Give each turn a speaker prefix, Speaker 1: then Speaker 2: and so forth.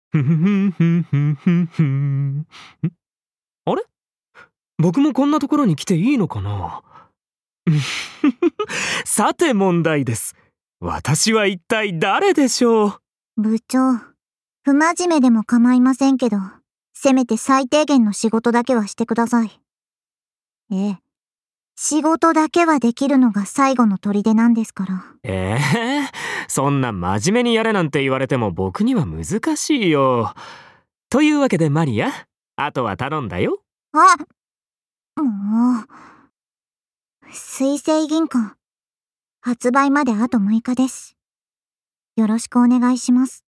Speaker 1: ふふふふふふふん。あれ、僕もこんなところに来ていいのかな。さて問題です。私は一体誰でしょう。
Speaker 2: 部長、不真面目でも構いませんけど、せめて最低限の仕事だけはしてください。ええ。仕事だけはできるのが最後の砦なんですから。
Speaker 1: そんな真面目にやれなんて言われても僕には難しいよ。というわけでマリア、あとは頼んだよ。
Speaker 2: あ、もう。水星銀行。発売まであと6日です。よろしくお願いします。